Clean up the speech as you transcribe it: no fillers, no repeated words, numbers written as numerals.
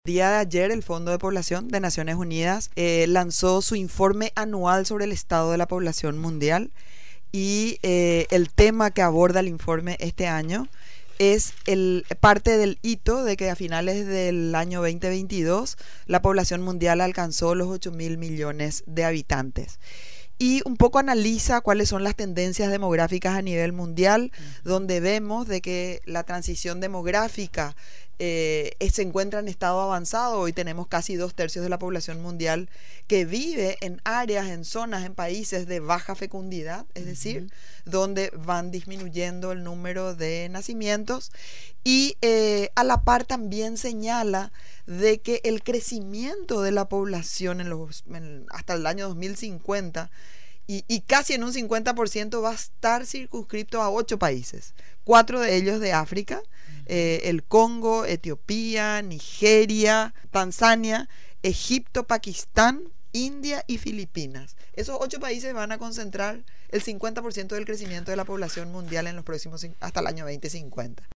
El día de ayer, el Fondo de Población de Naciones Unidas lanzó su informe anual sobre el estado de la población mundial y el tema que aborda el informe este año es parte del hito de que a finales del año 2022 la población mundial alcanzó los 8.000 millones de habitantes. Y un poco analiza cuáles son las tendencias demográficas a nivel mundial, donde vemos de que la transición demográfica se encuentra en estado avanzado. Hoy tenemos casi 2/3 de la población mundial que vive en áreas, en zonas, en países de baja fecundidad, es decir, donde van disminuyendo el número de nacimientos. Y a la par también señala de que el crecimiento de la población hasta el año 2050 y casi en un 50% va a estar circunscrito a 8 países, 4 de ellos de África, el Congo, Etiopía, Nigeria, Tanzania, Egipto, Pakistán, India y Filipinas. Esos 8 países van a concentrar el 50% del crecimiento de la población mundial en los próximos, hasta el año 2050.